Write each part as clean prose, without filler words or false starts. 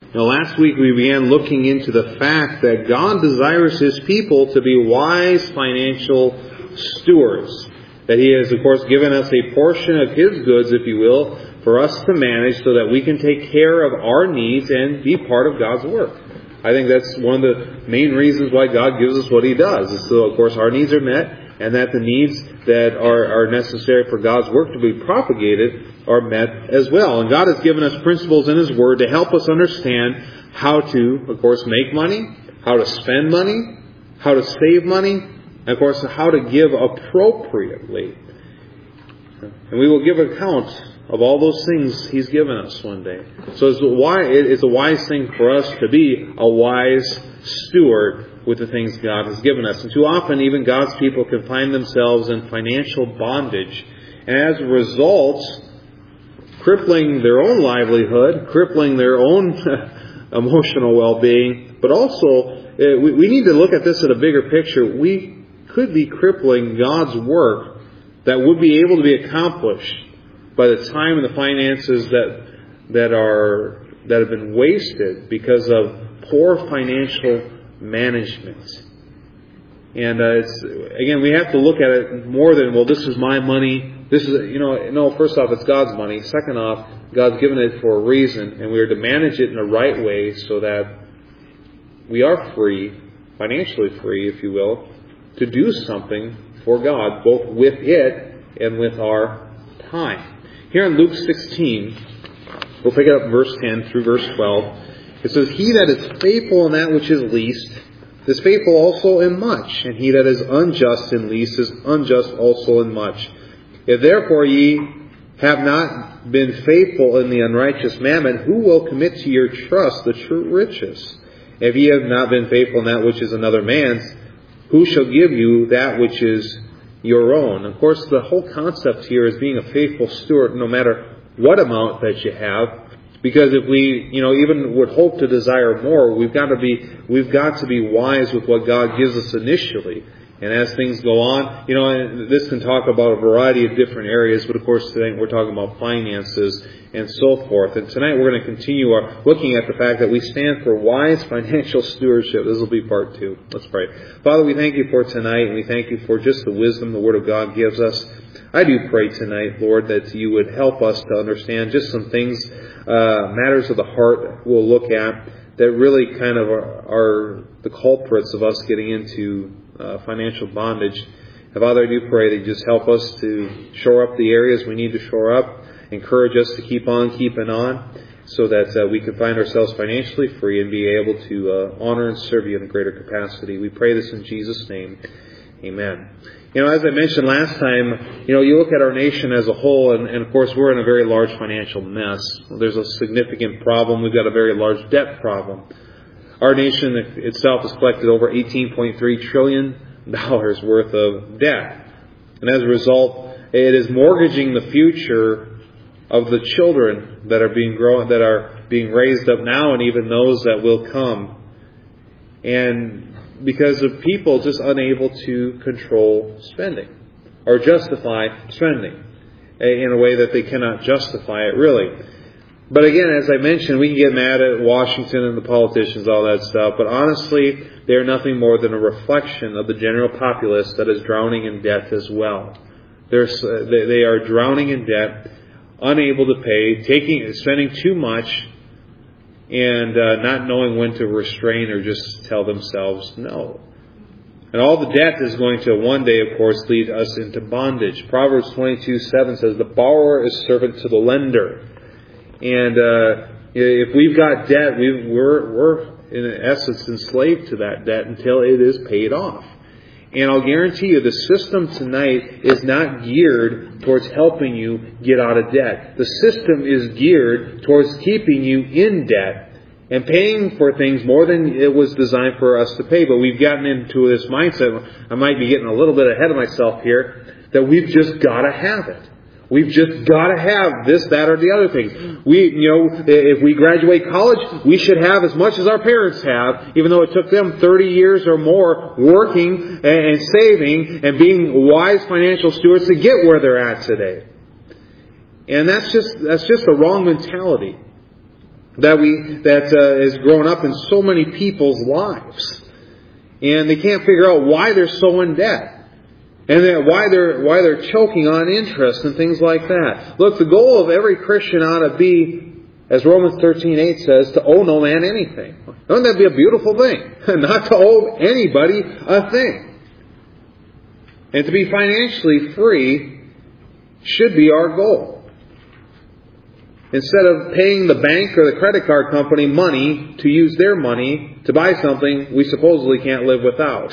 Last week we began looking into the fact that God desires His people to be wise financial stewards. That He has, of course, given us a portion of His goods, if you will, for us to manage so that we can take care of our needs and be part of God's work. I think that's one of the main reasons why God gives us what He does. Is so, of course, our needs are met, and that the needs that are necessary for God's work to be propagated are met as well. And God has given us principles in His Word to help us understand how to, of course, make money, how to spend money, how to save money, and, of course, how to give appropriately. And we will give account of all those things He's given us one day. So it's a wise thing for us to be a wise steward with the things God has given us. And too often, even God's people can find themselves in financial bondage. And as a result, crippling their own livelihood, crippling their own emotional well-being. But also, we need to look at this at a bigger picture. We could be crippling God's work that would be able to be accomplished by the time and the finances that have been wasted because of poor financial management. And again, we have to look at it more than, well, this is my money. This is, no, first off, it's God's money. Second off, God's given it for a reason, and we are to manage it in the right way so that we are free, financially free, if you will, to do something for God, both with it and with our time. Here in Luke 16, we'll pick it up in verse 10 through verse 12. It says, "He that is faithful in that which is least is faithful also in much, and he that is unjust in least is unjust also in much. If therefore ye have not been faithful in the unrighteous mammon, who will commit to your trust the true riches? If ye have not been faithful in that which is another man's, who shall give you that which is your own?" Of course, the whole concept here is being a faithful steward no matter what amount that you have. Because if we, even would hope to desire more, we've got to be wise with what God gives us initially. And as things go on, and this can talk about a variety of different areas, but of course today we're talking about finances and so forth. And tonight we're going to continue looking at the fact that we stand for wise financial stewardship. This will be part 2. Let's pray. Father, we thank you for tonight, and we thank you for just the wisdom the Word of God gives us. I do pray tonight, Lord, that you would help us to understand just some things, matters of the heart we'll look at that really kind of are the culprits of us getting into financial bondage. And Father, I do pray that you just help us to shore up the areas we need to shore up, encourage us to keep on keeping on, so that we can find ourselves financially free and be able to honor and serve you in a greater capacity. We pray this in Jesus' name. Amen. As I mentioned last time, you look at our nation as a whole, and of course we're in a very large financial mess. There's a significant problem. We've got a very large debt problem. Our nation itself has collected over $18.3 trillion worth of debt. And as a result, it is mortgaging the future of the children that are being raised up now, and even those that will come. And because of people just unable to control spending or justify spending in a way that they cannot justify it, really. But again, as I mentioned, we can get mad at Washington and the politicians, all that stuff, but honestly, they are nothing more than a reflection of the general populace that is drowning in debt as well. They are drowning in debt, unable to pay, spending too much, and not knowing when to restrain or just tell themselves no. And all the debt is going to one day, of course, lead us into bondage. Proverbs 22:7 says, "The borrower is servant to the lender." And if we've got debt, we're in essence enslaved to that debt until it is paid off. And I'll guarantee you the system tonight is not geared towards helping you get out of debt. The system is geared towards keeping you in debt and paying for things more than it was designed for us to pay. But we've gotten into this mindset, I might be getting a little bit ahead of myself here, that we've just got to have it. We've just got to have this, that, or the other thing. If we graduate college, we should have as much as our parents have, even though it took them 30 years or more working and saving and being wise financial stewards to get where they're at today. And that's just a wrong mentality. that is grown up in so many people's lives, and they can't figure out why they're so in debt, and then why they're choking on interest and things like that. Look, the goal of every Christian ought to be, as Romans 13:8 says, to owe no man anything. Wouldn't that be a beautiful thing? Not to owe anybody a thing. And to be financially free should be our goal. Instead of paying the bank or the credit card company money to use their money to buy something we supposedly can't live without.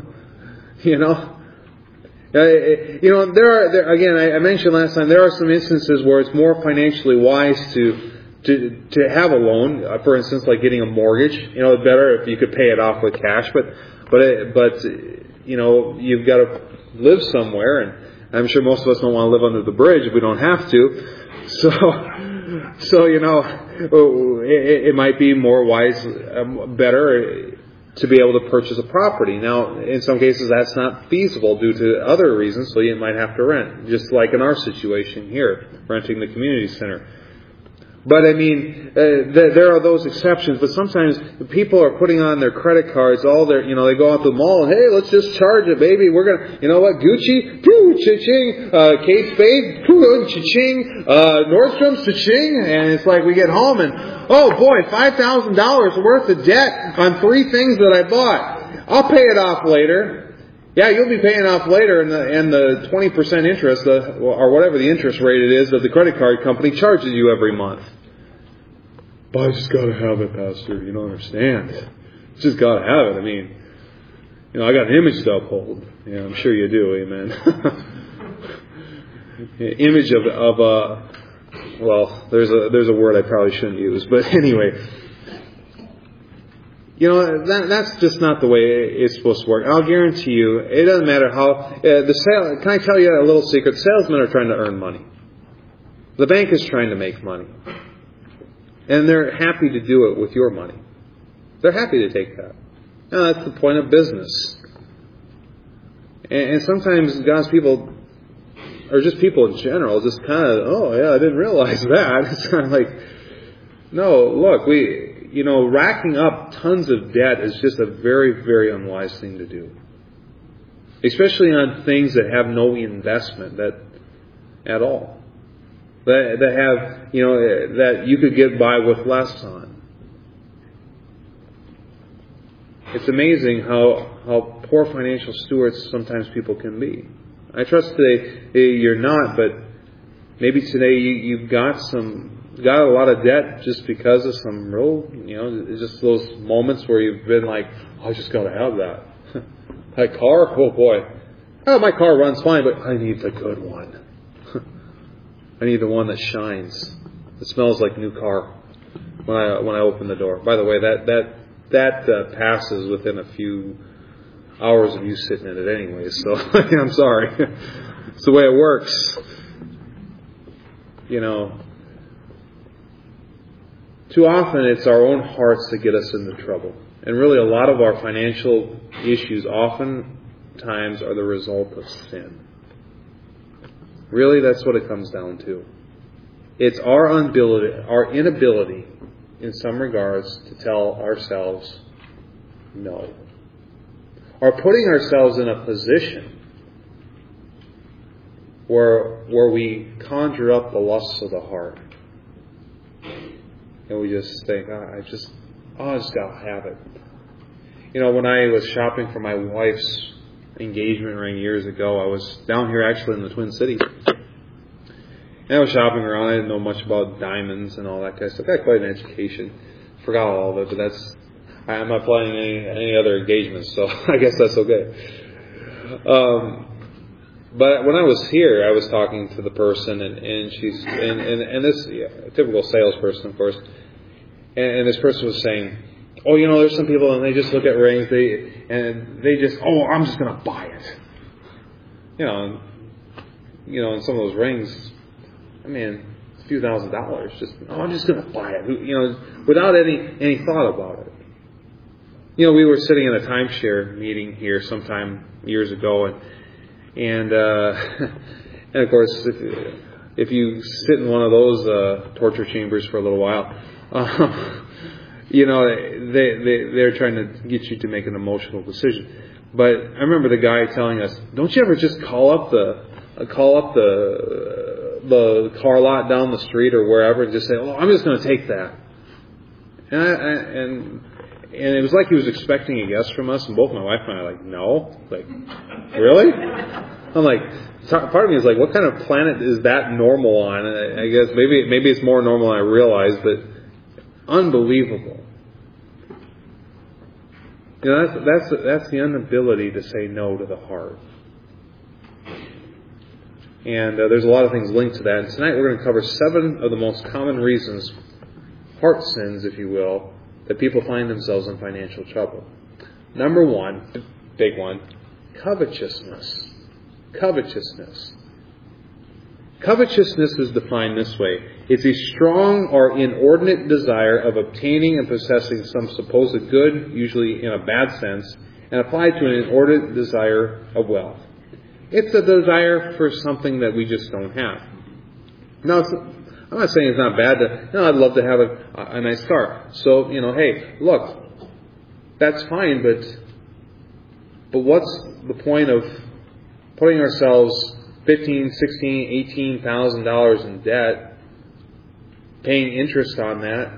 I mentioned last time, there are some instances where it's more financially wise to have a loan. For instance, like getting a mortgage. It's better if you could pay it off with cash. But you've got to live somewhere, and I'm sure most of us don't want to live under the bridge if we don't have to. So it might be more wise, better to be able to purchase a property. Now, in some cases, that's not feasible due to other reasons, so you might have to rent, just like in our situation here, renting the community center. But there are those exceptions. But sometimes people are putting on their credit cards all their, they go out to the mall and, hey, let's just charge it, baby. We're gonna, Gucci, poo, cha-ching, Kate Spade, poo, cha-ching, Nordstrom's, cha-ching, and it's like we get home and, oh boy, $5,000 worth of debt on 3 things that I bought. I'll pay it off later. Yeah, you'll be paying off later, and the 20% interest, or whatever the interest rate it is that the credit card company charges you every month. But I just got to have it, Pastor. You don't understand. Just got to have it. I got an image to uphold. Yeah, I'm sure you do. Amen. Image of well, there's a word I probably shouldn't use, but anyway. That's just not the way it's supposed to work. I'll guarantee you, it doesn't matter how can I tell you a little secret? Salesmen are trying to earn money. The bank is trying to make money. And they're happy to do it with your money. They're happy to take that. Now, that's the point of business. And sometimes God's people, or just people in general, just kind of, oh yeah, I didn't realize that. It's kind of like, no, look, racking up tons of debt is just a very, very unwise thing to do. Especially on things that have no investment at all. That have, that you could get by with less on. It's amazing how poor financial stewards sometimes people can be. I trust today you're not, but maybe today you've got a lot of debt just because of some real, just those moments where you've been like, oh, I just got to have that. That car, oh boy. Oh, my car runs fine, but I need the good one. I need the one that shines. It smells like new car when I open the door. By the way, that passes within a few hours of you sitting in it anyway. So I'm sorry. It's the way it works. Too often it's our own hearts that get us into trouble, and really a lot of our financial issues oftentimes are the result of sin. Really, that's what it comes down to. It's our inability, in some regards, to tell ourselves no. Or putting ourselves in a position where we conjure up the lusts of the heart. And we just think, I just got to have it. When I was shopping for my wife's engagement ring years ago, I was down here actually in the Twin Cities. And I was shopping around. I didn't know much about diamonds and all that kind of stuff. I had quite an education. Forgot all of it, but I'm not planning any other engagements, so I guess that's okay. But when I was here, I was talking to the person, and she's and this typical salesperson, of course, and this person was saying, oh, there's some people and they just look at rings, I'm just going to buy it. And some of those rings, it's a few $1,000s. I'm just going to buy it. Without any thought about it. We were sitting in a timeshare meeting here sometime years ago, and of course, if you sit in one of those torture chambers for a little while, They're trying to get you to make an emotional decision. But I remember the guy telling us, "Don't you ever just call up the car lot down the street or wherever and just say, oh, I'm just going to take that." And it was like he was expecting a yes from us, and both my wife and I were like, no, like, really? I'm like, part of me is like, what kind of planet is that normal on? And I guess maybe it's more normal than I realized, but unbelievable. That's the inability to say no to the heart. And there's a lot of things linked to that. And tonight we're going to cover 7 of the most common reasons, heart sins, if you will, that people find themselves in financial trouble. Number 1, the big one, covetousness. Covetousness. Covetousness is defined this way. It's a strong or inordinate desire of obtaining and possessing some supposed good, usually in a bad sense, and applied to an inordinate desire of wealth. It's a desire for something that we just don't have. Now, I'm not saying it's not bad to, I'd love to have a nice car. So, hey, look, that's fine, but what's the point of putting ourselves $15,000, $16,000, $18,000 in debt, paying interest on that,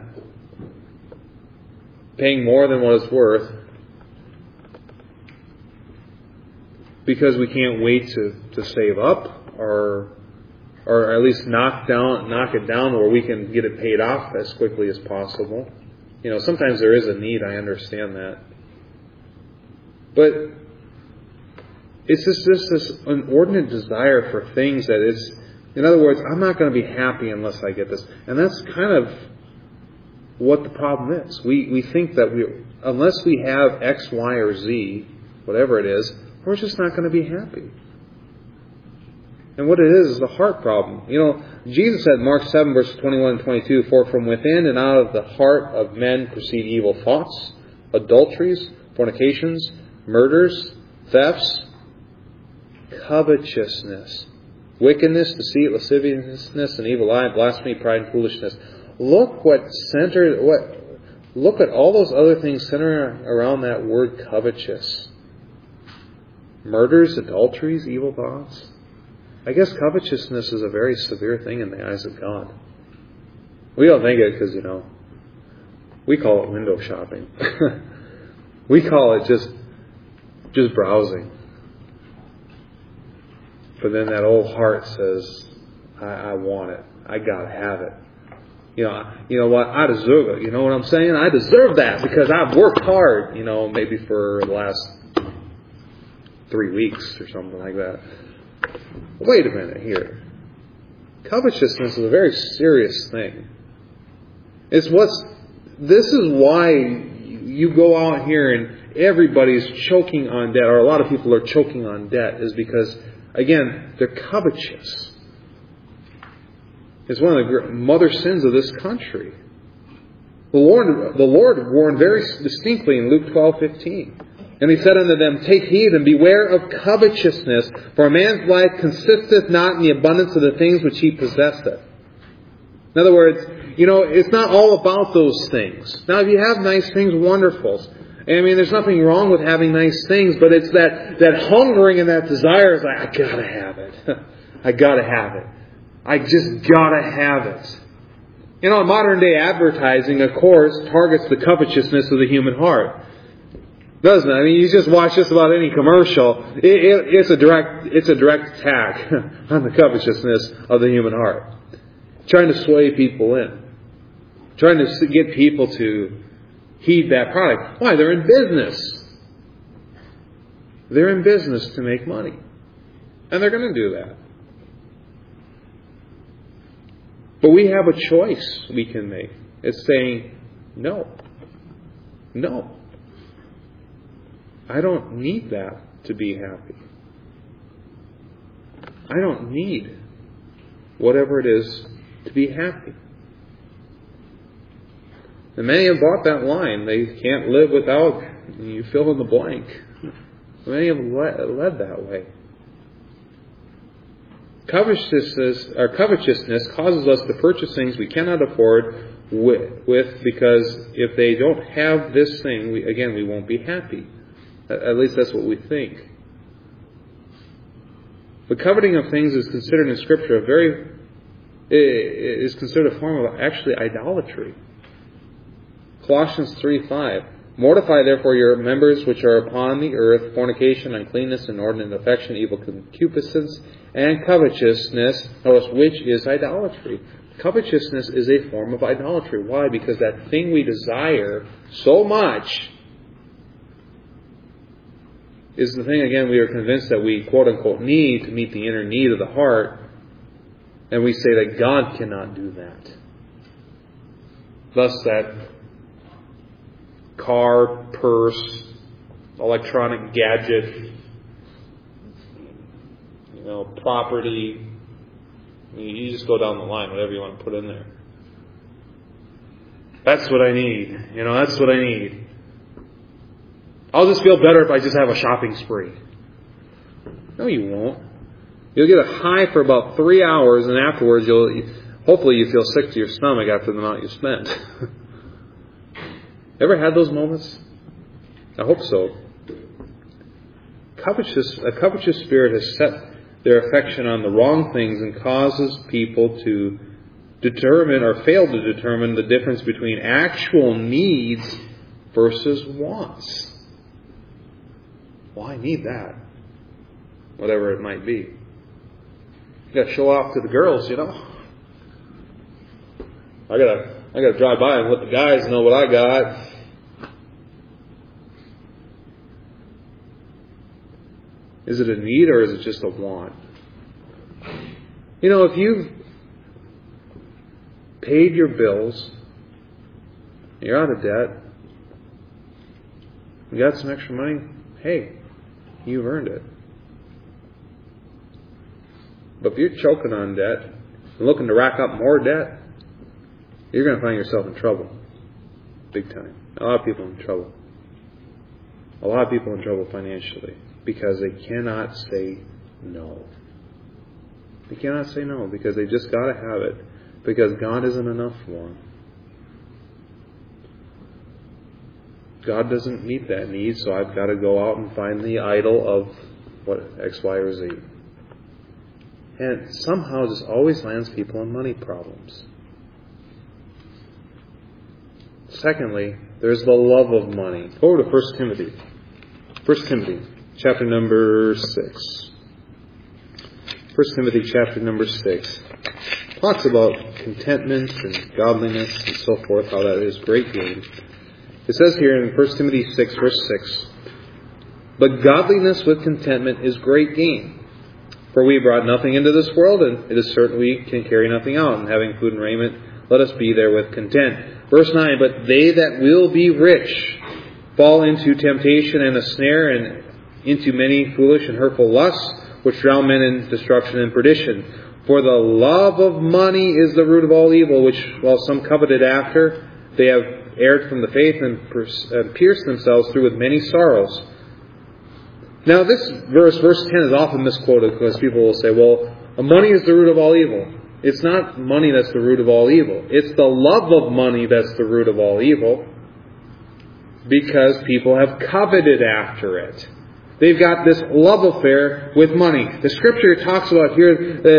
paying more than what it's worth, because we can't wait to save up or at least knock it down where we can get it paid off as quickly as possible. Sometimes there is a need, I understand that. But it's just this inordinate desire for things that is, in other words, I'm not going to be happy unless I get this. And that's kind of what the problem is. We think that unless we have X, Y, or Z, whatever it is, we're just not going to be happy. And what it is the heart problem. Jesus said in Mark 7, verses 21 and 22, "For from within and out of the heart of men proceed evil thoughts, adulteries, fornications, murders, thefts, covetousness, wickedness, deceit, lasciviousness, and evil eye, blasphemy, pride, and foolishness." Look at all those other things centered around that word covetous. Murders, adulteries, evil thoughts. I guess covetousness is a very severe thing in the eyes of God. We don't think it because, we call it window shopping. We call it just browsing. But then that old heart says, I want it. I gotta have it. You know what? I deserve it. You know what I'm saying? I deserve that because I've worked hard, maybe for the last 3 weeks or something like that. Wait a minute here. Covetousness is a very serious thing. This is why you go out here and everybody's choking on debt, or a lot of people are choking on debt, is because, again, they're covetous. It's one of the mother sins of this country. The Lord warned very distinctly in Luke 12:15. "And he said unto them, Take heed and beware of covetousness, for a man's life consisteth not in the abundance of the things which he possesseth." In other words, it's not all about those things. Now, if you have nice things, wonderful. There's nothing wrong with having nice things, but it's that hungering and that desire is like, I gotta have it. I gotta have it. I just gotta have it. Modern day advertising, of course, targets the covetousness of the human heart. Doesn't it? You just watch just about any commercial. It's a direct attack on the covetousness of the human heart. Trying to sway people in. Trying to get people to heed that product. Why? They're in business. They're in business to make money. And they're going to do that. But we have a choice we can make. It's saying, no. No. I don't need that to be happy. I don't need whatever it is to be happy. And many have bought that line. They can't live without, you fill in the blank. Many have led that way. Covetousness causes us to purchase things we cannot afford with because if they don't have this thing, we won't be happy. At least that's what we think. The coveting of things is considered in Scripture is considered a form of actually idolatry. Colossians 3:5. Mortify therefore your members which are upon the earth, fornication, uncleanness, inordinate affection, evil concupiscence, and covetousness, which is idolatry. Covetousness is a form of idolatry. Why? Because that thing we desire so much is the thing, again, we are convinced that we, quote-unquote, need to meet the inner need of the heart, and we say that God cannot do that. Thus, that car, purse, electronic gadget, property, you just go down the line, whatever you want to put in there. That's what I need. That's what I need. I'll just feel better if I just have a shopping spree. No, you won't. You'll get a high for about 3 hours, and afterwards hopefully you feel sick to your stomach after the amount you spent. Ever had those moments? I hope so. A covetous spirit has set their affection on the wrong things and causes people to determine or fail to determine the difference between actual needs versus wants. Well, I need that. Whatever it might be. You got to show off to the girls, I gotta drive by and let the guys know what I got. Is it a need or is it just a want? If you've paid your bills, you're out of debt, you got some extra money, hey, you've earned it. But if you're choking on debt and looking to rack up more debt, you're going to find yourself in trouble. Big time. A lot of people in trouble. A lot of people in trouble financially because they cannot say no. They cannot say no because they just got to have it because God isn't enough for them. God doesn't meet that need, so I've got to go out and find the idol of what X, Y, or Z. And somehow this always lands people in money problems. Secondly, there's the love of money. Go over to 1 Timothy. 1 Timothy, chapter number 6. 1 Timothy, chapter number 6. Talks about contentment and godliness and so forth, how that is great gain. It says here in 1 Timothy 6, verse 6, "But godliness with contentment is great gain. For we brought nothing into this world, and it is certain we can carry nothing out. And having food and raiment, let us be therewith content." Verse 9, "But they that will be rich fall into temptation and a snare, and into many foolish and hurtful lusts, which drown men in destruction and perdition. For the love of money is the root of all evil, which while some coveted after, they have erred from the faith and pierced themselves through with many sorrows." Now this verse 10 is often misquoted because people will say, well, money is the root of all evil. It's not money that's the root of all evil. It's the love of money that's the root of all evil because people have coveted after it. They've got this love affair with money. The Scripture talks about here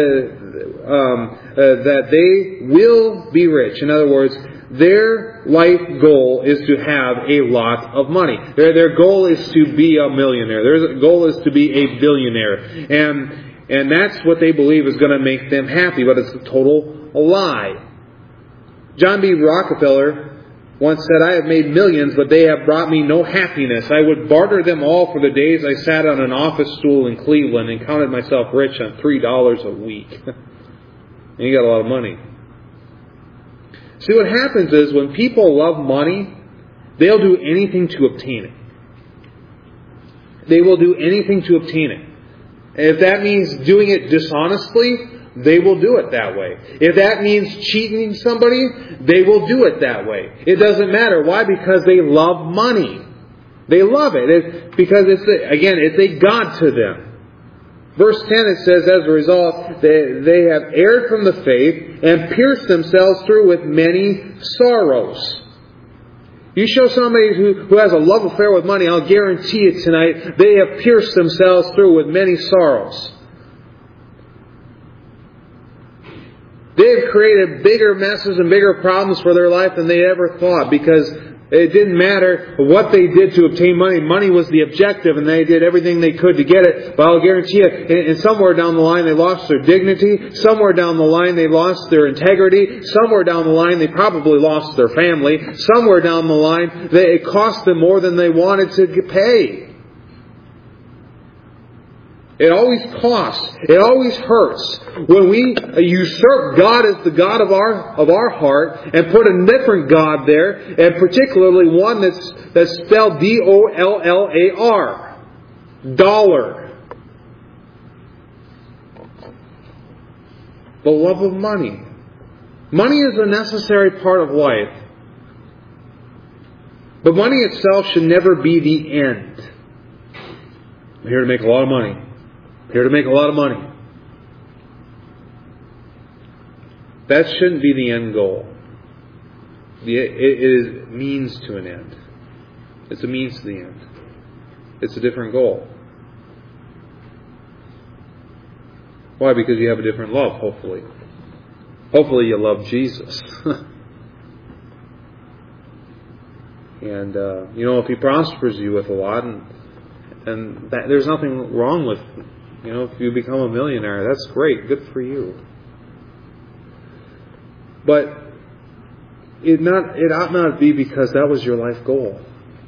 that they will be rich. In other words, their life goal is to have a lot of money. Their goal is to be a millionaire. Their goal is to be a billionaire. And that's what they believe is going to make them happy, but it's a total lie. John B. Rockefeller once said, "I have made millions, but they have brought me no happiness. I would barter them all for the days I sat on an office stool in Cleveland and counted myself rich on $3 a week." And you got a lot of money. See, what happens is when people love money, they'll do anything to obtain it. They will do anything to obtain it. If that means doing it dishonestly, they will do it that way. If that means cheating somebody, they will do it that way. It doesn't matter. Why? Because they love money. They love it. Because it's a god to them. Verse 10, it says, as a result, they have erred from the faith and pierced themselves through with many sorrows. You show somebody who has a love affair with money, I'll guarantee it tonight, they have pierced themselves through with many sorrows. They have created bigger messes and bigger problems for their life than they ever thought, because it didn't matter what they did to obtain money. Money was the objective, and they did everything they could to get it. But I'll guarantee you, and somewhere down the line they lost their dignity. Somewhere down the line they lost their integrity. Somewhere down the line they probably lost their family. Somewhere down the line it cost them more than they wanted to pay. It always costs. It always hurts when we usurp God as the God of our heart and put a different God there, and particularly one that's spelled D-O-L-L-A-R, dollar. The love of money. Money is a necessary part of life, but money itself should never be the end. I'm here to make a lot of money. Here to make a lot of money. That shouldn't be the end goal. It is means to an end. It's a means to the end. It's a different goal. Why? Because you have a different love, hopefully. Hopefully you love Jesus. And, if He prospers you with a lot, and there's nothing wrong with if you become a millionaire, that's great. Good for you. But it ought not be because that was your life goal.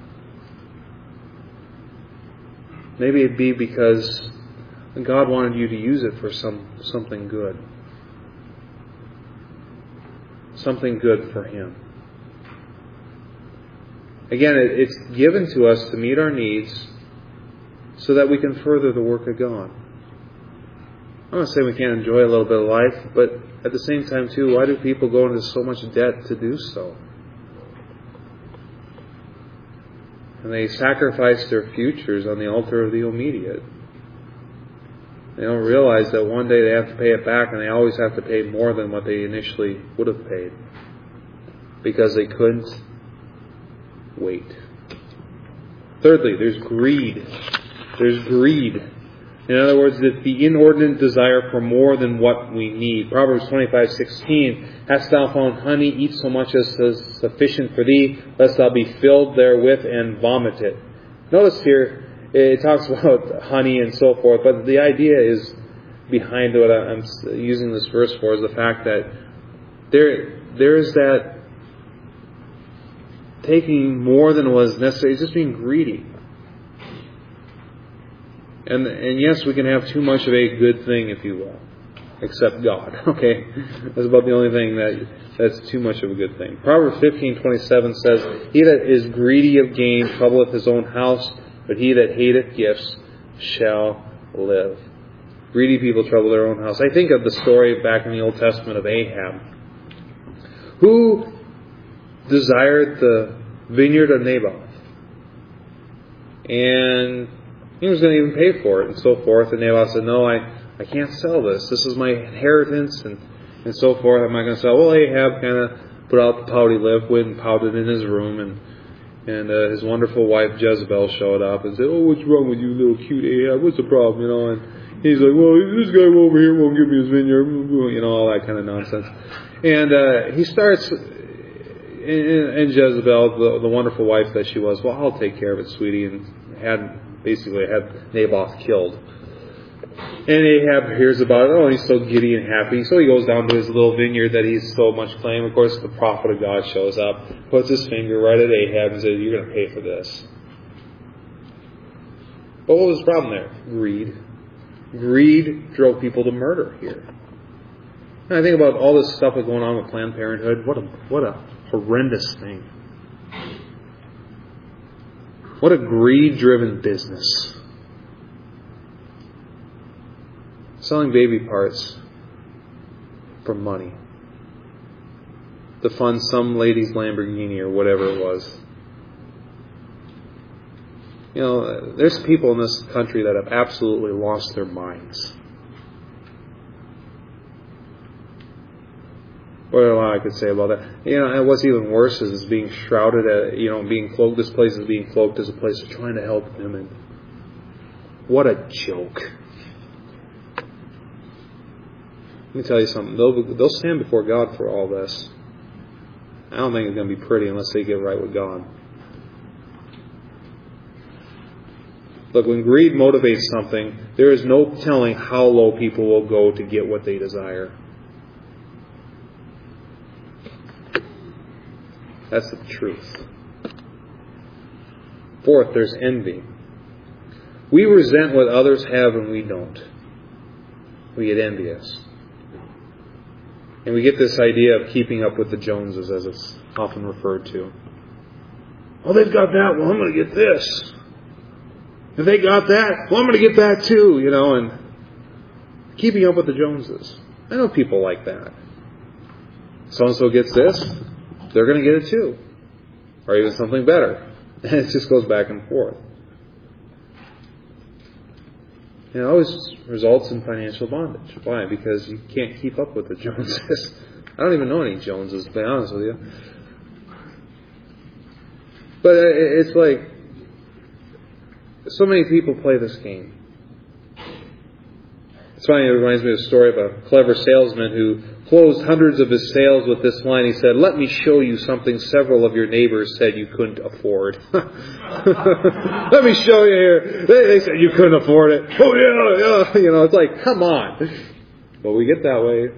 Maybe it'd be because God wanted you to use it for something good. Something good for Him. Again, it's given to us to meet our needs so that we can further the work of God. I'm not saying we can't enjoy a little bit of life, but at the same time too, why do people go into so much debt to do so? And they sacrifice their futures on the altar of the immediate. They don't realize that one day they have to pay it back, and they always have to pay more than what they initially would have paid, because they couldn't wait. Thirdly, there's greed. There's greed. In other words, it's the inordinate desire for more than what we need. Proverbs 25:16, hast thou found honey, eat so much as is sufficient for thee, lest thou be filled therewith and vomit it. Notice here, it talks about honey and so forth, but the idea is behind what I'm using this verse for is the fact that there is that taking more than was necessary, just being greedy. And yes, we can have too much of a good thing, if you will, except God. Okay, that's about the only thing that's too much of a good thing. Proverbs 15:27 says, he that is greedy of gain troubleth his own house, but he that hateth gifts shall live. Greedy people trouble their own house. I think of the story back in the Old Testament of Ahab, who desired the vineyard of Naboth, and he was going to even pay for it and so forth. And Naboth said, no, I can't sell this. This is my inheritance and so forth. I'm not going to sell. Well, Ahab kind of put out the pouty lip, went and pouted in his room, and his wonderful wife Jezebel showed up and said, oh, what's wrong with you, little cute Ahab? What's the problem? And he's like, well, this guy over here won't give me his vineyard, all that kind of nonsense. And he starts, and Jezebel, the wonderful wife that she was, well, I'll take care of it, sweetie, and basically had Naboth killed. And Ahab hears about it. Oh, and he's so giddy and happy. So he goes down to his little vineyard that he's so much claimed. Of course, the prophet of God shows up, puts his finger right at Ahab and says, you're going to pay for this. But what was the problem there? Greed. Greed drove people to murder here. And I think about all this stuff that's going on with Planned Parenthood. What a horrendous thing. What a greed-driven business. Selling baby parts for money to fund some lady's Lamborghini or whatever it was. There's people in this country that have absolutely lost their minds. What I could say about that? And what's even worse is being shrouded being cloaked. This place is being cloaked as a place of trying to help women. What a joke. Let me tell you something. They'll stand before God for all this. I don't think it's going to be pretty unless they get right with God. Look, when greed motivates something, there is no telling how low people will go to get what they desire. That's the truth. Fourth, there's envy. We resent what others have and we don't. We get envious. And we get this idea of keeping up with the Joneses, as it's often referred to. Oh, they've got that. Well, I'm going to get this. If they got that, well, I'm going to get that too, and keeping up with the Joneses. I know people like that. So-and-so gets this, they're going to get it too. Or even something better. And it just goes back and forth. And it always results in financial bondage. Why? Because you can't keep up with the Joneses. I don't even know any Joneses, to be honest with you. But it's like, so many people play this game. It's funny, it reminds me of a story of a clever salesman who closed hundreds of his sales with this line. He said, "Let me show you something several of your neighbors said you couldn't afford." Let me show you here. They said you couldn't afford it. Oh yeah. It's like, come on. But we get that way.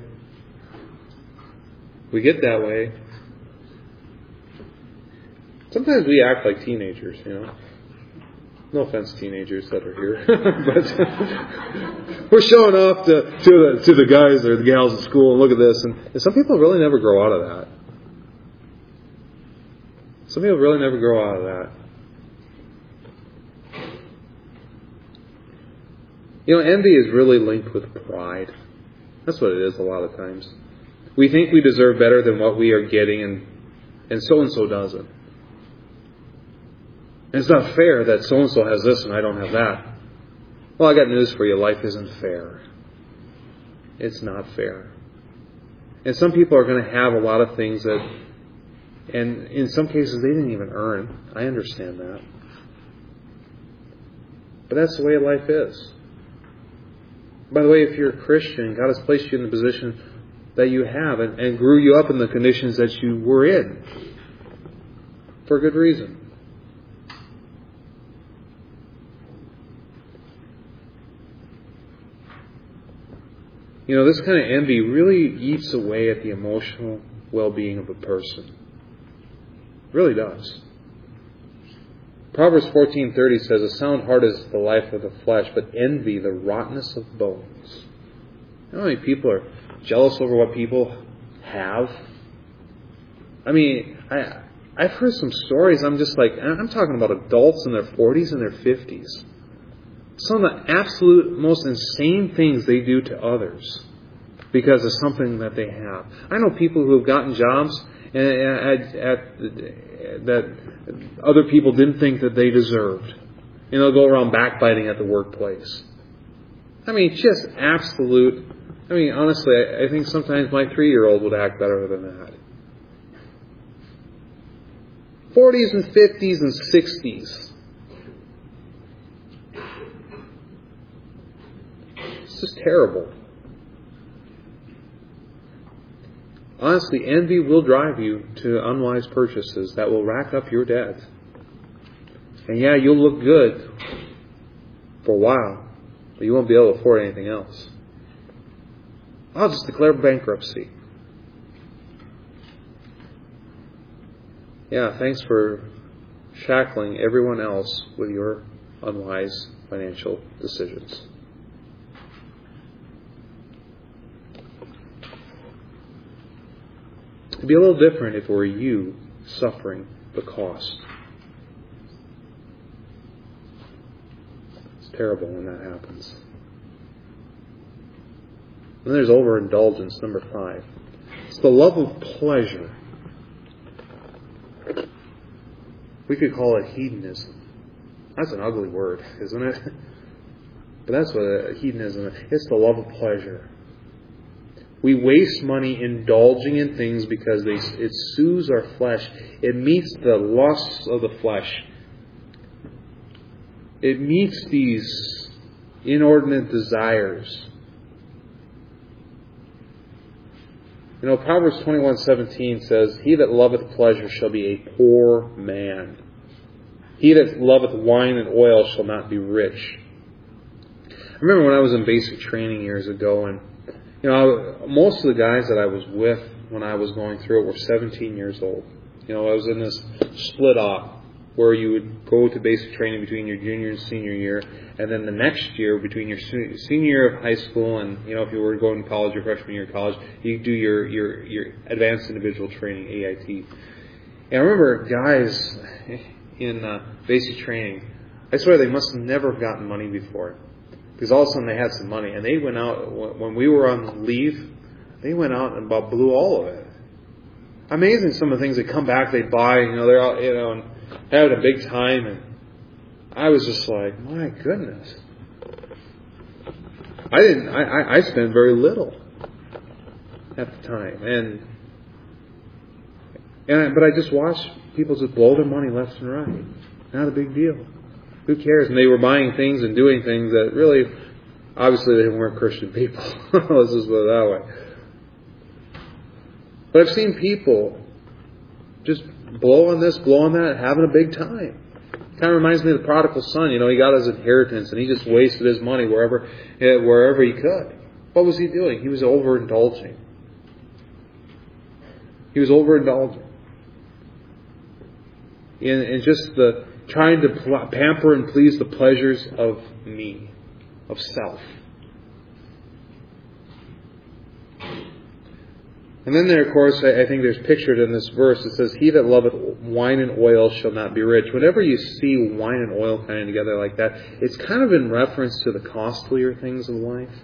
Sometimes we act like teenagers, No offense, teenagers that are here, but we're showing off to the guys or the gals at school. And look at this, and some people really never grow out of that. Envy is really linked with pride. That's what it is a lot of times. We think we deserve better than what we are getting, and so doesn't. And it's not fair that so-and-so has this and I don't have that. Well, I got news for you. Life isn't fair. It's not fair. And some people are going to have a lot of things that, and in some cases, they didn't even earn. I understand that. But that's the way life is. By the way, if you're a Christian, God has placed you in the position that you have and grew you up in the conditions that you were in for a good reason. This kind of envy really eats away at the emotional well-being of a person. It really does. Proverbs 14:30 says, "A sound heart is the life of the flesh, but envy the rottenness of bones." You know how many people are jealous over what people have? I mean, I've heard some stories. I'm just like, I'm talking about adults in their 40s and their 50s. Some of the absolute most insane things they do to others because of something that they have. I know people who have gotten jobs that other people didn't think that they deserved. And they'll go around backbiting at the workplace. I mean, just absolute. I mean, honestly, I think sometimes my 3-year-old would act better than that. 40s and 50s and 60s. This is terrible. Honestly, envy will drive you to unwise purchases that will rack up your debt. And yeah, you'll look good for a while, but you won't be able to afford anything else. I'll just declare bankruptcy. Yeah, thanks for shackling everyone else with your unwise financial decisions. It'd be a little different if it were you suffering the cost. It's terrible when that happens. And there's overindulgence, number 5. It's the love of pleasure. We could call it hedonism. That's an ugly word, isn't it? But that's what hedonism is. It's the love of pleasure. We waste money indulging in things because it soothes our flesh. It meets the lusts of the flesh. It meets these inordinate desires. You know, Proverbs 21:17 says, "He that loveth pleasure shall be a poor man. He that loveth wine and oil shall not be rich." I remember when I was in basic training years ago, and most of the guys that I was with when I was going through it were 17 years old. I was in this split off where you would go to basic training between your junior and senior year, and then the next year between your senior year of high school and if you were going to college or freshman year of college, you do your advanced individual training, AIT. And I remember guys in basic training, I swear they must have never have gotten money before, because all of a sudden they had some money, and they went out when we were on leave. They went out and about blew all of it. Amazing, some of the things they come back, they buy. They're out, and having a big time, and I was just like, my goodness. I spent very little at the time, but I just watched people just blow their money left and right. Not a big deal. Who cares? And they were buying things and doing things that really, obviously, they weren't Christian people. Let's just put it that way. But I've seen people just blow on this, blow on that, having a big time. Kind of reminds me of the prodigal son. He got his inheritance and he just wasted his money wherever he could. What was he doing? He was overindulging. He was overindulging in just the trying to pamper and please the pleasures of me, of self. And then there, of course, I think there's pictured in this verse, it says, "He that loveth wine and oil shall not be rich." Whenever you see wine and oil kind of together like that, it's kind of in reference to the costlier things of life.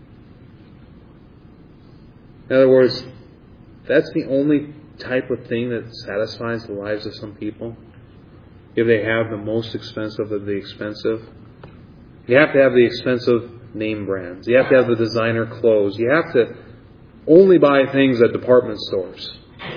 In other words, that's the only type of thing that satisfies the lives of some people. If they have the most expensive of the expensive. You have to have the expensive name brands. You have to have the designer clothes. You have to only buy things at department stores.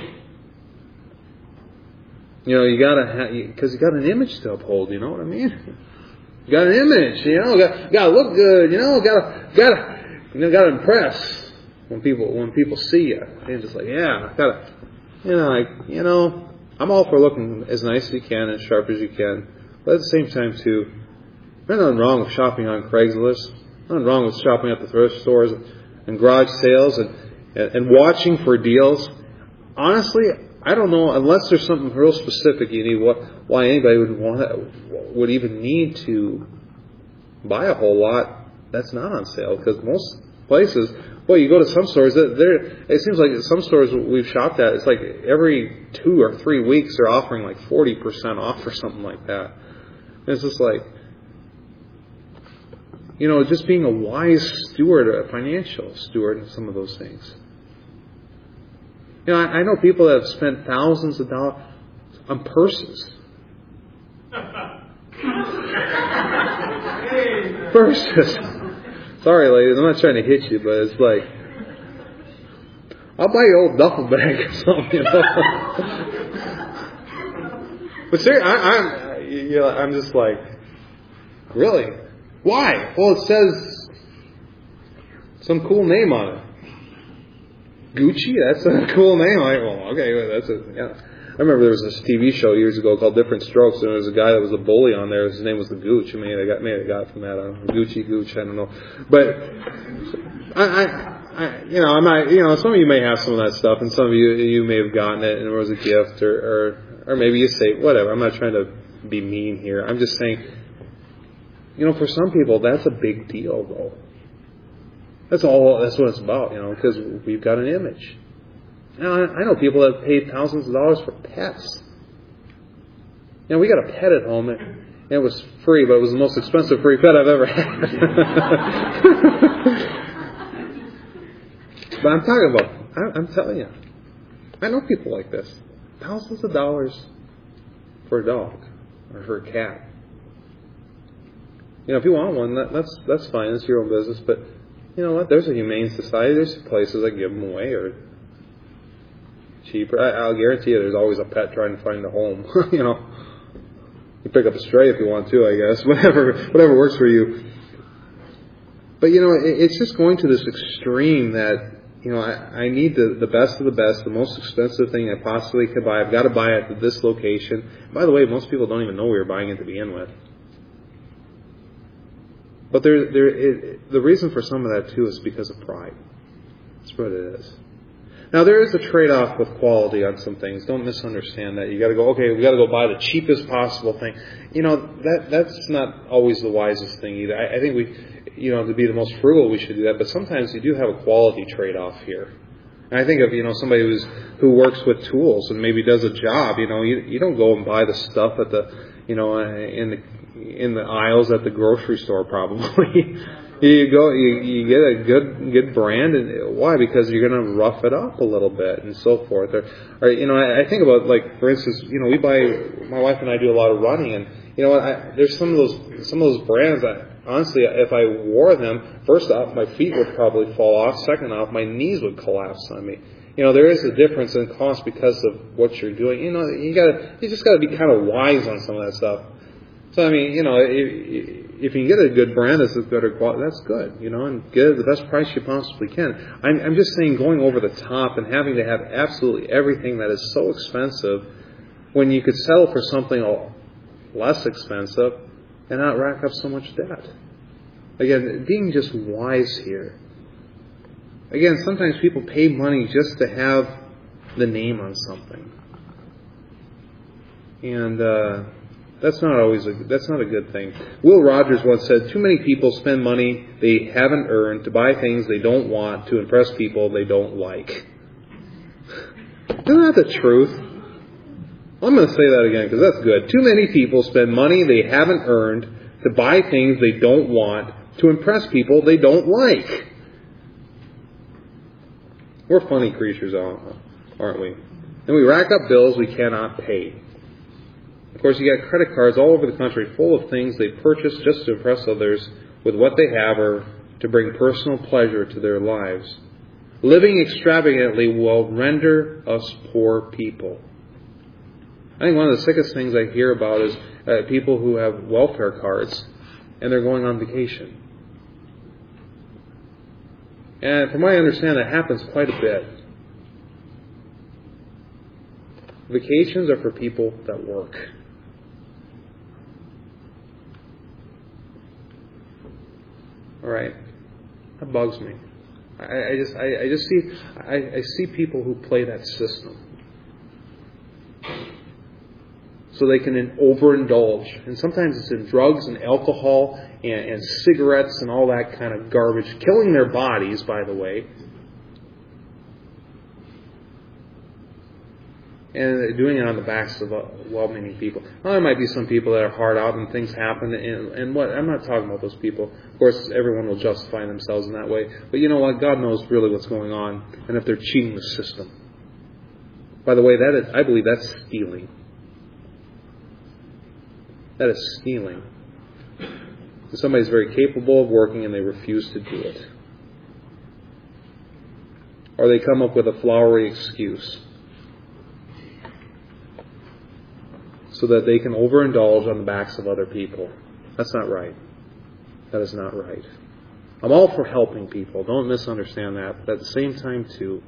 You gotta have, because you got an image to uphold. You know what I mean? You got an image. Gotta look good. Gotta impress when people see you. They're just like, yeah, gotta, I'm all for looking as nice as you can, as sharp as you can. But at the same time, too, there's nothing wrong with shopping on Craigslist. Nothing wrong with shopping at the thrift stores and garage sales and watching for deals. Honestly, I don't know, unless there's something real specific you need, why anybody would even need to buy a whole lot that's not on sale. Because most places, you go to some stores, it seems like some stores we've shopped at, it's like every 2 or 3 weeks they're offering like 40% off or something like that. And it's just like, just being a wise steward, a financial steward in some of those things. I know people that have spent thousands of dollars on purses. Purses. Sorry, ladies, I'm not trying to hit you, but it's like, I'll buy you an old duffel bag or something, But seriously, I'm just like, really? Why? Well, it says some cool name on it. Gucci? That's a cool name. I remember there was this TV show years ago called Different Strokes, and there was a guy that was a bully on there. His name was the Gooch. Maybe they got from that. I don't know. Gooch, I don't know. But I'm not. Some of you may have some of that stuff, and some of you may have gotten it, and it was a gift, or maybe you say whatever. I'm not trying to be mean here. I'm just saying, for some people that's a big deal, though. That's what it's about, because we've got an image. Now, I know people that have paid thousands of dollars for pets. We got a pet at home, and it was free, but it was the most expensive free pet I've ever had. But I'm telling you, I know people like this. Thousands of dollars for a dog or for a cat. If you want one, that's fine. It's your own business. But you know what? There's a humane society. There's places that give them away or cheaper. I'll guarantee you, there's always a pet trying to find a home. You pick up a stray if you want to, I guess. Whatever works for you. But it's just going to this extreme that I need the best of the best, the most expensive thing I possibly could buy. I've got to buy it at this location. By the way, most people don't even know we were buying it to begin with. But the reason for some of that too is because of pride. That's what it is. Now there is a trade-off with quality on some things. Don't misunderstand that. You got to go, okay, we got to go buy the cheapest possible thing. That's not always the wisest thing either. I think to be the most frugal, we should do that. But sometimes you do have a quality trade-off here. And I think of somebody who works with tools and maybe does a job. You don't go and buy the stuff at the in the aisles at the grocery store probably. You get a good brand, and why? Because you're going to rough it up a little bit and so forth. Or I think about, like, for instance, we buy. My wife and I do a lot of running, and there's some of those brands. Honestly, if I wore them, first off, my feet would probably fall off. Second off, my knees would collapse on me. There is a difference in cost because of what you're doing. You just got to be kind of wise on some of that stuff. So, if you can get a good brand that's of better quality, that's good, and get it the best price you possibly can. I'm just saying, going over the top and having to have absolutely everything that is so expensive when you could settle for something less expensive and not rack up so much debt. Again, being just wise here. Again, sometimes people pay money just to have the name on something. And that's not a good thing. Will Rogers once said, "Too many people spend money they haven't earned to buy things they don't want to impress people they don't like." Isn't that the truth? I'm going to say that again because that's good. Too many people spend money they haven't earned to buy things they don't want to impress people they don't like. We're funny creatures, aren't we? And we rack up bills we cannot pay. Of course, you got credit cards all over the country full of things they purchase just to impress others with what they have or to bring personal pleasure to their lives. Living extravagantly will render us poor people. I think one of the sickest things I hear about is people who have welfare cards and they're going on vacation. And from what I understand, that happens quite a bit. Vacations are for people that work. All right, that bugs me. I see people who play that system, so they can overindulge, and sometimes it's in drugs and alcohol and cigarettes and all that kind of garbage, killing their bodies, by the way, and doing it on the backs of well-meaning people. Now, there might be some people that are hard out and things happen, and what I'm not talking about those people. Of course, everyone will justify themselves in that way. But you know what? God knows really what's going on, and if they're cheating the system. By the way, I believe that's stealing. That is stealing. Somebody's very capable of working and they refuse to do it. Or they come up with a flowery excuse so that they can overindulge on the backs of other people. That's not right. That is not right. I'm all for helping people. Don't misunderstand that. But at the same time, too,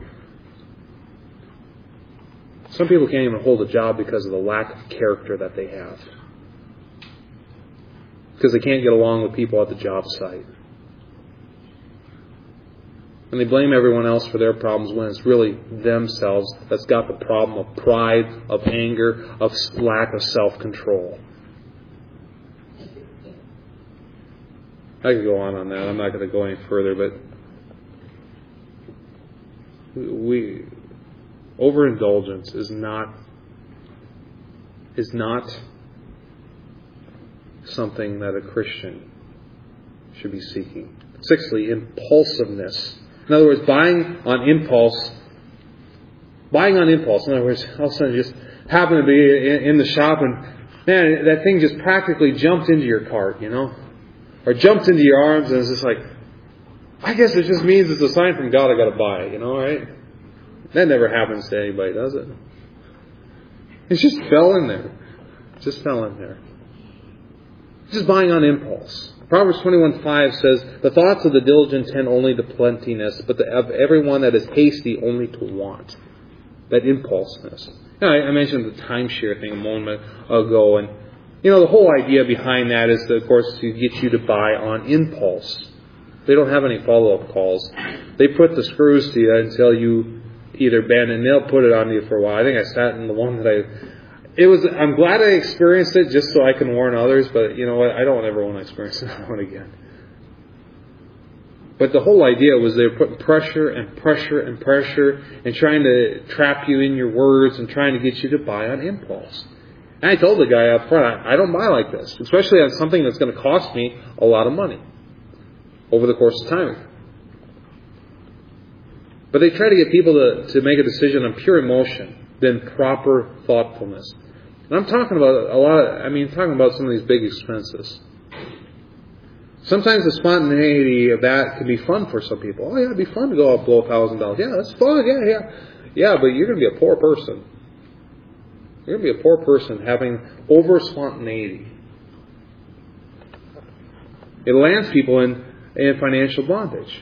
some people can't even hold a job because of the lack of character that they have. Because they can't get along with people at the job site. And they blame everyone else for their problems when it's really themselves that's got the problem of pride, of anger, of lack of self-control. I could go on that. I'm not going to go any further, but overindulgence is not something that a Christian should be seeking. Sixthly, impulsiveness. In other words, buying on impulse. In other words, all of a sudden you just happen to be in the shop and, man, that thing just practically jumped into your cart, or jumped into your arms and it's just like, I guess it just means it's a sign from God I got to buy it, right? That never happens to anybody, does it? It just fell in there. Just fell in there. Just buying on impulse. Proverbs 21:5 says, the thoughts of the diligent tend only to plentiness, but of everyone that is hasty only to want. That impulsiveness. I mentioned the timeshare thing a moment ago, and the whole idea behind that is, of course, to get you to buy on impulse. They don't have any follow-up calls. They put the screws to you until you either bend, and they'll put it on you for a while. I think I sat in the one that I'm glad I experienced it just so I can warn others, but you know what? I don't ever want to experience that one again. But the whole idea was they were putting pressure and pressure and pressure and trying to trap you in your words and trying to get you to buy on impulse. And I told the guy up front, I don't buy like this, especially on something that's going to cost me a lot of money over the course of time. But they try to get people to make a decision on pure emotion than proper thoughtfulness. And I'm talking about talking about some of these big expenses. Sometimes the spontaneity of that can be fun for some people. Oh yeah, it'd be fun to go out and blow $1,000. Yeah, that's fun. Yeah, but you're going to be a poor person. You're going to be a poor person having over spontaneity. It lands people in financial bondage.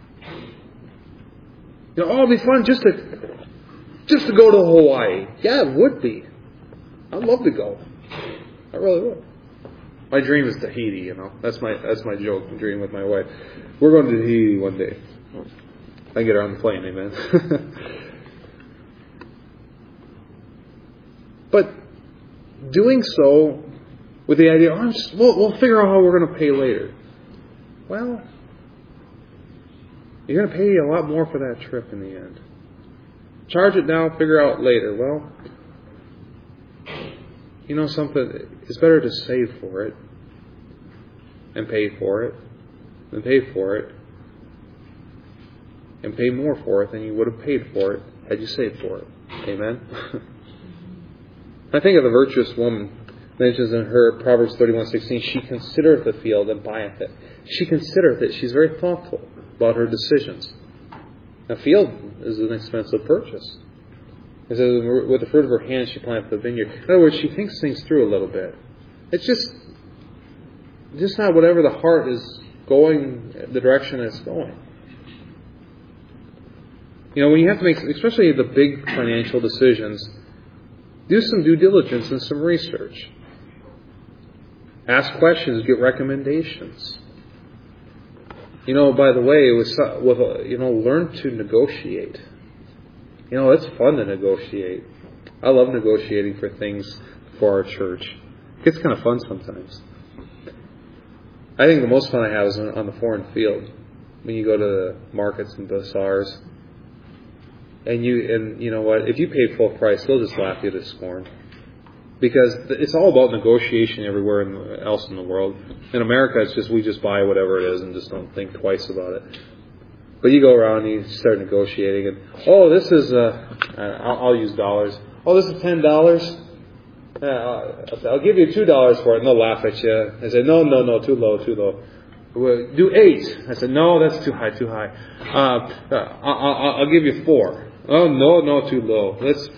It'd be fun just to go to Hawaii. Yeah, it would be. I'd love to go. I really would. My dream is Tahiti, That's my joke, dream with my wife. We're going to Tahiti one day. I can get her on the plane, amen. But doing so with the idea, we'll figure out how we're going to pay later. Well, you're going to pay a lot more for that trip in the end. Charge it now, figure out later. Well, something, it's better to save for it and pay for it than pay for it and pay more for it than you would have paid for it had you saved for it. Amen? I think of the virtuous woman mentions in her Proverbs 31:16, she considereth the field and buyeth it. She considereth it. She's very thoughtful about her decisions. A field is an expensive purchase. It says, with the fruit of her hands she planteth the vineyard. In other words, she thinks things through a little bit. It's just not whatever the heart is going, the direction it's going. When you have to make, especially the big financial decisions, do some due diligence and some research. Ask questions, get recommendations. By the way, learn to negotiate. It's fun to negotiate. I love negotiating for things for our church. It gets kind of fun sometimes. I think the most fun I have is on the foreign field. When you go to the markets and bazaars. And you know what? If you pay full price, they'll just laugh you to scorn. Because it's all about negotiation everywhere else in the world. In America, it's just we just buy whatever it is and just don't think twice about it. But you go around and you start negotiating, and this is I'll use dollars. This is $10. I'll give you $2 for it, and they'll laugh at you. I say, no, too low. Well, do 8. I said, no, that's too high. I'll give you 4. Oh no, too low.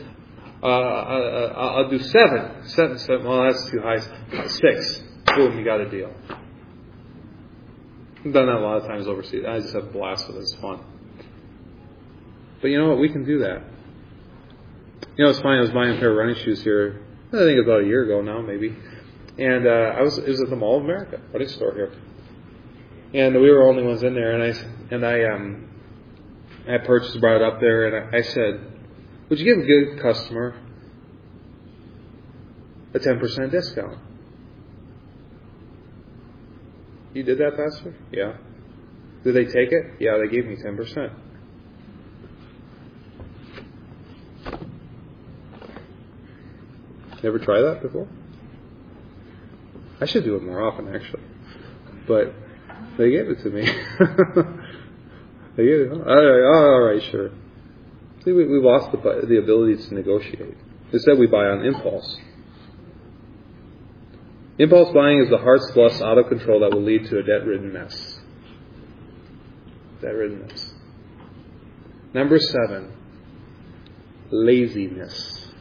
I'll do 7. 7. Well, that's too high. 6. Boom, you got a deal. I've done that a lot of times overseas. I just have a blast with it. It's fun. But you know what? We can do that. It's funny. I was buying a pair of running shoes here, I think about a year ago now, maybe. And it was at the Mall of America, running store here. And we were the only ones in there. And I purchased, brought it up there, and I said, would you give a good customer a 10% discount? You did that, Pastor? Yeah. Did they take it? Yeah, they gave me 10%. Never tried that before? I should do it more often, actually. But they gave it to me. They gave it. All right, sure. See, we lost the ability to negotiate. Instead, we buy on impulse. Impulse buying is the heart's lust out of control that will lead to a debt-ridden mess. Debt-ridden mess. Number 7, laziness.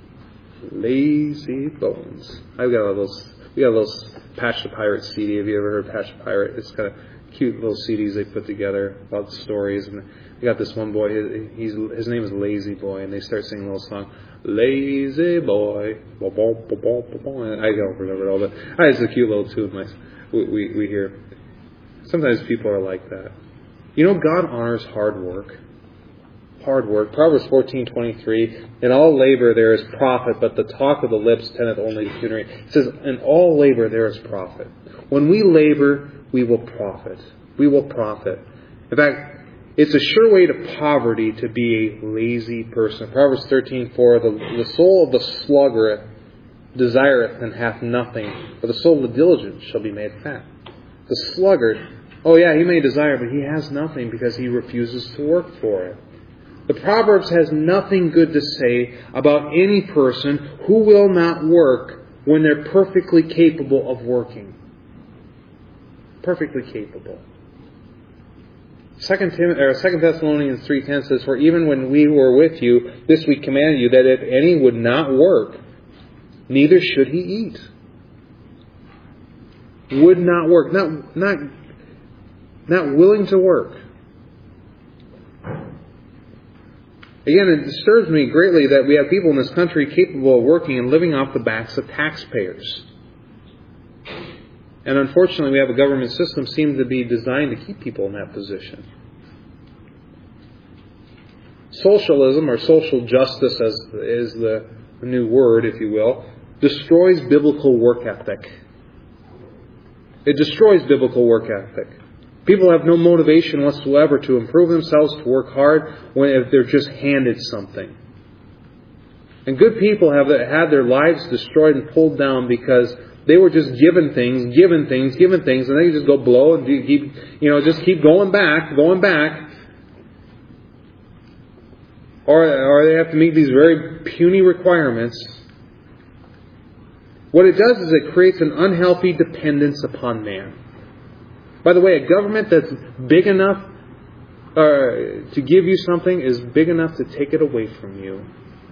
Lazy bones. We got those Patch the Pirate CD. Have you ever heard Patch the Pirate? It's kind of cute little CDs they put together about stories. And we got this one boy. His name is Lazy Boy, and they start singing a little song. Lazy boy, bo bo bo bo bo bo. And I don't remember it all, but it's a cute little tune we hear. Sometimes people are like that. You know, God honors hard work. Hard work. Proverbs 14:23. In all labor there is profit, but the talk of the lips tendeth only to fury. It says, in all labor there is profit. When we labor, we will profit. We will profit. In fact, it's a sure way to poverty to be a lazy person. Proverbs 13:4. The soul of the sluggard desireth and hath nothing, but the soul of the diligent shall be made fat. The sluggard, oh yeah, he may desire, but he has nothing because he refuses to work for it. The Proverbs has nothing good to say about any person who will not work when they're perfectly capable of working. Perfectly capable. 2 Thessalonians 3:10 says, for even when we were with you, this we command you, that if any would not work, neither should he eat. Would not work. Not willing to work. Again, it disturbs me greatly that we have people in this country capable of working and living off the backs of taxpayers. And unfortunately, we have a government system that seems to be designed to keep people in that position. Socialism, or social justice as is the new word, if you will, destroys biblical work ethic. It destroys biblical work ethic. People have no motivation whatsoever to improve themselves, to work hard, if they're just handed something. And good people have had their lives destroyed and pulled down because they were just given things, and they just go blow and keep going back. Or they have to meet these very puny requirements. What it does is it creates an unhealthy dependence upon man. By the way, a government that's big enough to give you something is big enough to take it away from you.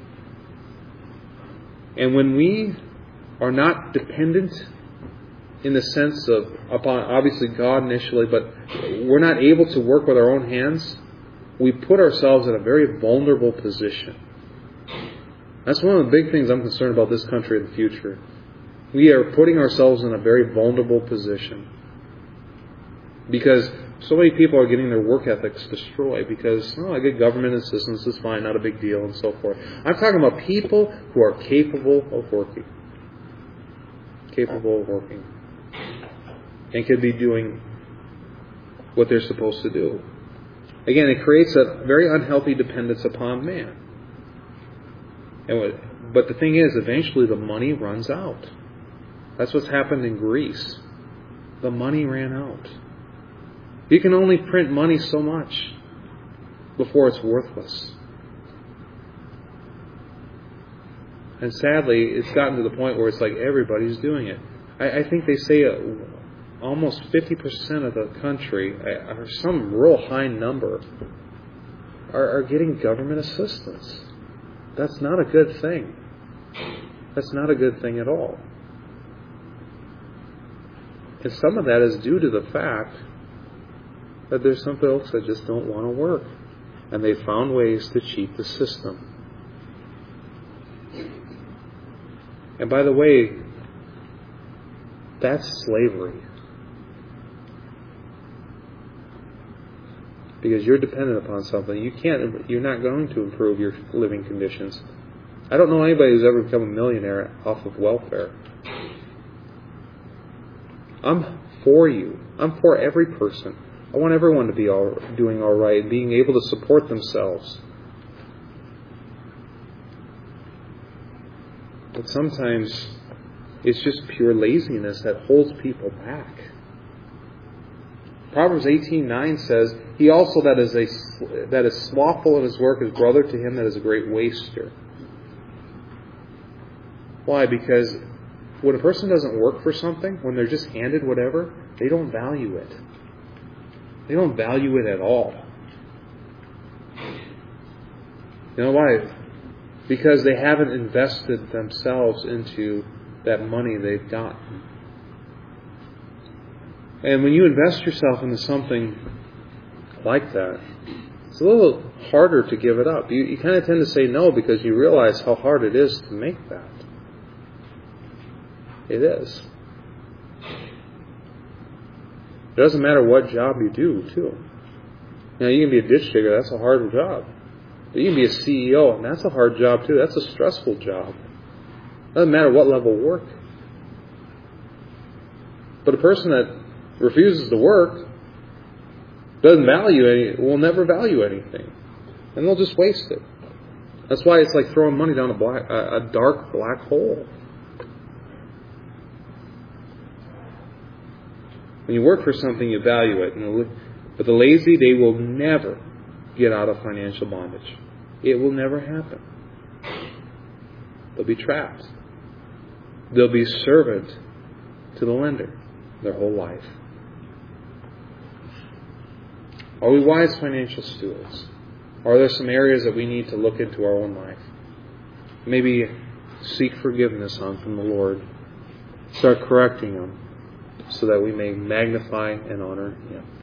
And when we are not dependent in the sense of upon obviously God initially, but we're not able to work with our own hands, we put ourselves in a very vulnerable position. That's one of the big things I'm concerned about this country in the future. We are putting ourselves in a very vulnerable position. Because so many people are getting their work ethics destroyed because, I get government assistance, it's fine, not a big deal, and so forth. I'm talking about people who are capable of working. Capable of working. And could be doing what they're supposed to do. Again, it creates a very unhealthy dependence upon man. But the thing is, eventually the money runs out. That's what's happened in Greece. The money ran out. You can only print money so much before it's worthless. And sadly, it's gotten to the point where it's like everybody's doing it. I think they say almost 50% of the country, or some real high number, are getting government assistance. That's not a good thing. That's not a good thing at all. And some of that is due to the fact that there's some folks that just don't want to work. And they found ways to cheat the system. And by the way, that's slavery. Because you're dependent upon something. You're not going to improve your living conditions. I don't know anybody who's ever become a millionaire off of welfare. I'm for you. I'm for every person. I want everyone to be doing all right and being able to support themselves. But sometimes it's just pure laziness that holds people back. Proverbs 18:9 says, "He also that is slothful in his work is brother to him that is a great waster." Why? Because when a person doesn't work for something, when they're just handed whatever, they don't value it. They don't value it at all. You know why? Because they haven't invested themselves into that money they've gotten. And when you invest yourself into something like that, it's a little harder to give it up. You kind of tend to say no because you realize how hard it is to make that. It is. It doesn't matter what job you do, too. Now, you can be a ditch digger, that's a hard job. But you can be a CEO, and that's a hard job, too. That's a stressful job. It doesn't matter what level of work. But a person that refuses to work will never value anything. And they'll just waste it. That's why it's like throwing money down a dark black hole. When you work for something, you value it. But the lazy, they will never get out of financial bondage. It will never happen. They'll be trapped. They'll be servant to the lender their whole life. Are we wise financial stewards? Are there some areas that we need to look into our own life? Maybe seek forgiveness on from the Lord. Start correcting them so that we may magnify and honor Him.